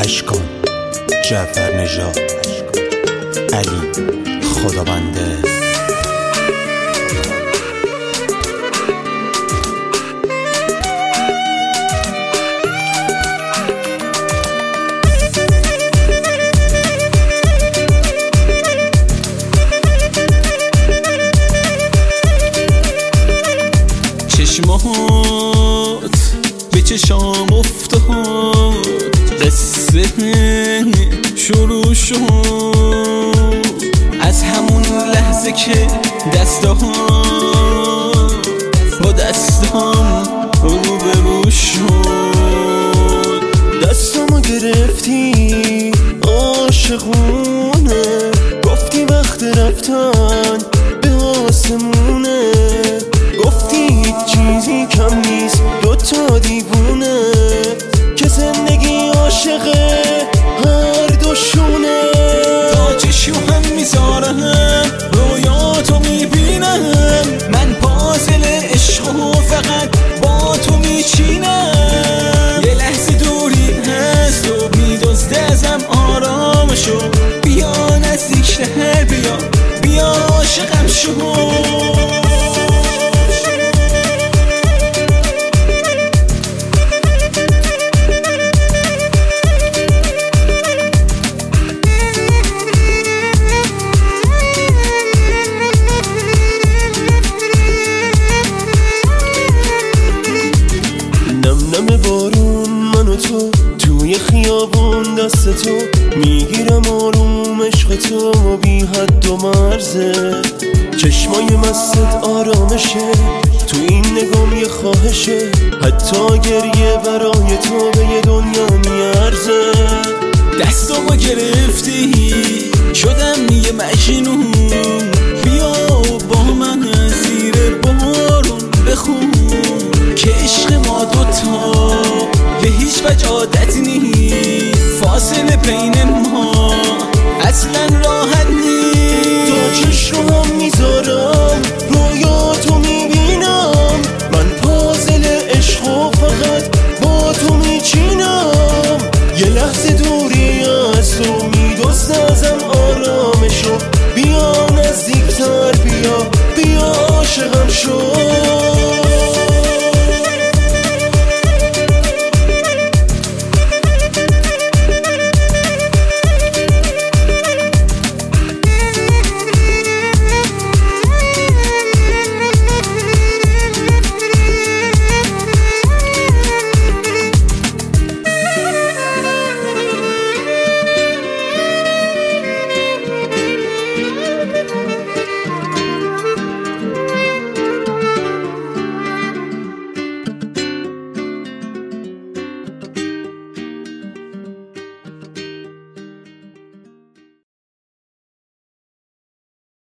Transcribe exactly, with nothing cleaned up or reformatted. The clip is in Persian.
اشکان جعفر نژاد علی خدابنده. چشمات به چشام افتاد، قصه شروع شد از همون لحظه که دستام با دستام رو به رو شد. دستامو گرفتی عاشقونه، گفتی وقت رفتن به آسمونه، گفتی هیچ چیزی کم نیست دوتا دیوونه، که زندگی عاشقه هر دوشونه. تا چشم هم میذارم رویاتو میبینم، من پازل عشقو فقط با تو میچینم. یه لحظه دوری هست و میدزده ازم آرامشو، بیا نزدیکتر، بیا بیا عاشقم شو. نم بارون من و تو توی خیابون، دست تو میگیرم آروم، عشق تو بی حد و مرزه، چشمای مستت آرامشه، تو این نگام یه خواهشه، حتی گریه برای تو به یه دنیا میارزه. دستامو گرفتی شدم یه مجنون، بیا با من زیر بارون بخون که عشق ما دوتا به هیچ وجه